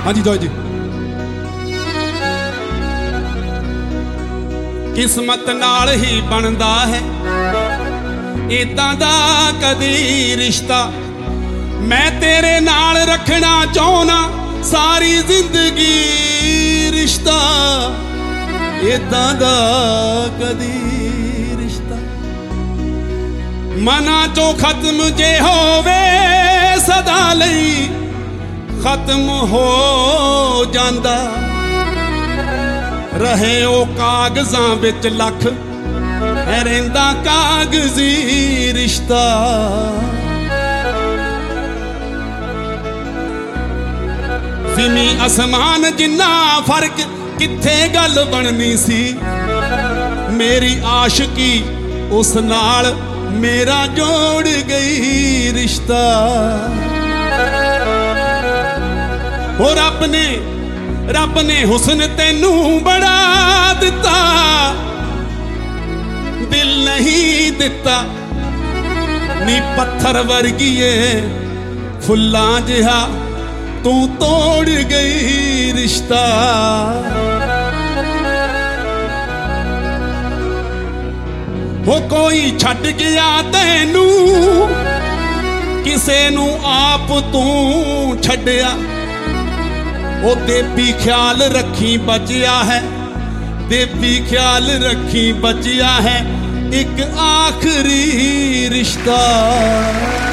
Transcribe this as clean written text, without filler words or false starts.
हाँ जी जॉय जी। किस्मत नाल ही बनदा है इदां दा कदी रिश्ता, मैं तेरे नाल रखना चाहना सारी जिंदगी रिश्ता, इदां दा कदी रिश्ता। मना चो खत्म जे होवे सदा लई खत्म हो जांदा, रहे ओ कागजां विच लख रहिंदा कागजी रिश्ता। ज़मी आसमान जिन्ना फर्क किथे गल बननी सी, मेरी आशिकी उस नाल मेरा जोड़ गई रिश्ता। हो रब ने हुस्न तेनू बड़ा दिता, दिल नहीं दिता नी पत्थर वर्गीए फुल्लां जिहा तू तोड़ गई रिश्ता। हो कोई छड्ड गया तैनू किसे नू आप तू छड्डिया, ओ देवी ख्याल रखी बचिया है, देवी ख्याल रखी बचिया है एक आखिरी रिश्ता।